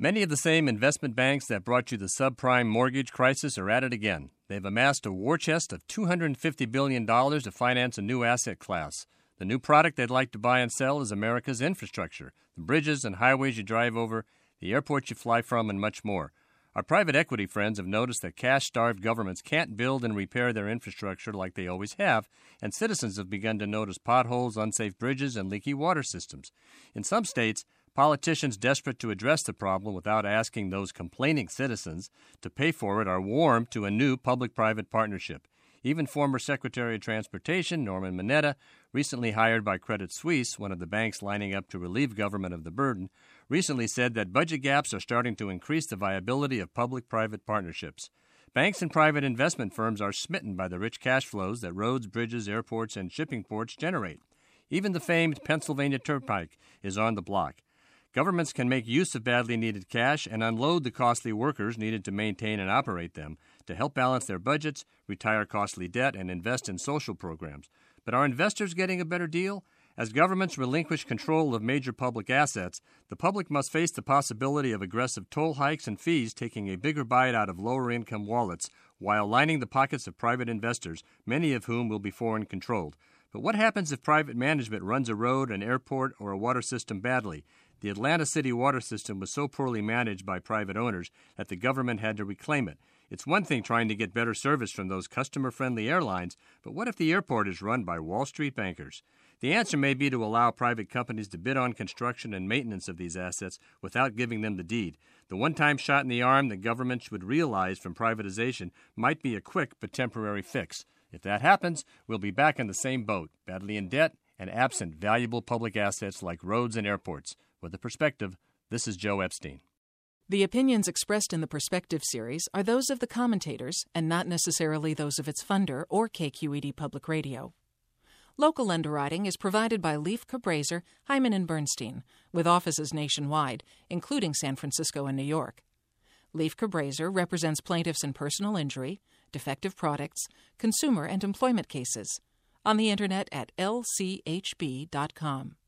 Many of the same investment banks that brought you the subprime mortgage crisis are at it again. They've amassed a war chest of $250 billion to finance a new asset class. The new product they'd like to buy and sell is America's infrastructure, the bridges and highways you drive over, the airports you fly from, and much more. Our private equity friends have noticed that cash-starved governments can't build and repair their infrastructure like they always have, and citizens have begun to notice potholes, unsafe bridges, and leaky water systems. In some states, politicians desperate to address the problem without asking those complaining citizens to pay for it are warm to a new public-private partnership. Even former Secretary of Transportation Norman Mineta, recently hired by Credit Suisse, one of the banks lining up to relieve government of the burden, recently said that budget gaps are starting to increase the viability of public-private partnerships. Banks and private investment firms are smitten by the rich cash flows that roads, bridges, airports, and shipping ports generate. Even the famed Pennsylvania Turnpike is on the block. Governments can make use of badly needed cash and unload the costly workers needed to maintain and operate them to help balance their budgets, retire costly debt, and invest in social programs. But are investors getting a better deal? As governments relinquish control of major public assets, the public must face the possibility of aggressive toll hikes and fees taking a bigger bite out of lower-income wallets while lining the pockets of private investors, many of whom will be foreign-controlled. But what happens if private management runs a road, an airport, or a water system badly? The Atlanta City water system was so poorly managed by private owners that the government had to reclaim it. It's one thing trying to get better service from those customer-friendly airlines, but what if the airport is run by Wall Street bankers? The answer may be to allow private companies to bid on construction and maintenance of these assets without giving them the deed. The one-time shot in the arm that governments would realize from privatization might be a quick but temporary fix. If that happens, we'll be back in the same boat, badly in debt and absent valuable public assets like roads and airports. With a Perspective, this is Joe Epstein. The opinions expressed in the Perspective series are those of the commentators and not necessarily those of its funder or KQED Public Radio. Local underwriting is provided by Leif Cabraser, Hyman & Bernstein, with offices nationwide, including San Francisco and New York. Leif Cabraser represents plaintiffs in personal injury, defective products, consumer and employment cases. On the Internet at lchb.com.